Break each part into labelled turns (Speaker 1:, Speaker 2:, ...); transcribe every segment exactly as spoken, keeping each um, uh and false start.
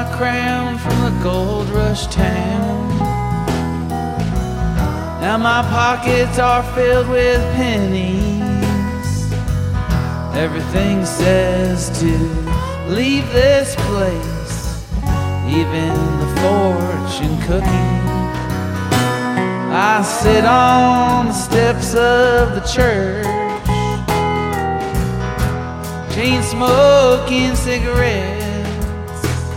Speaker 1: my crown from the gold rush town. Now my pockets are filled with pennies. Everything says to leave this place, even the fortune cookie. I sit on the steps of the church, chain smoking cigarettes,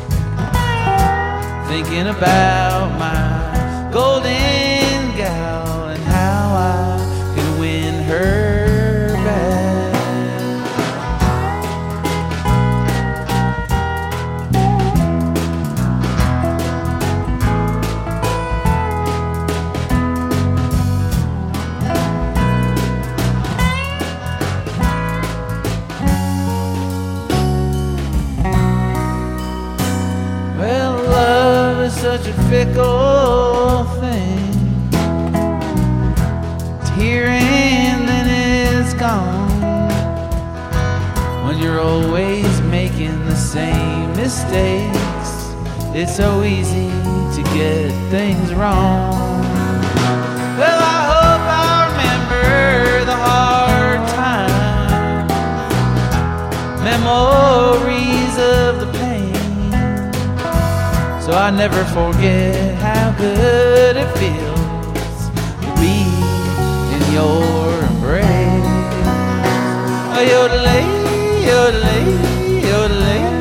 Speaker 1: thinking about my golden gal and how I could win her back. Such a fickle thing. It's here and then it's gone. When you're always making the same mistakes, it's so easy to get things wrong. Well, I hope I remember the hard times, memories of the pain, so I never forget how good it feels to be in your embrace. Oh, yodelay, yodelay, yodelay.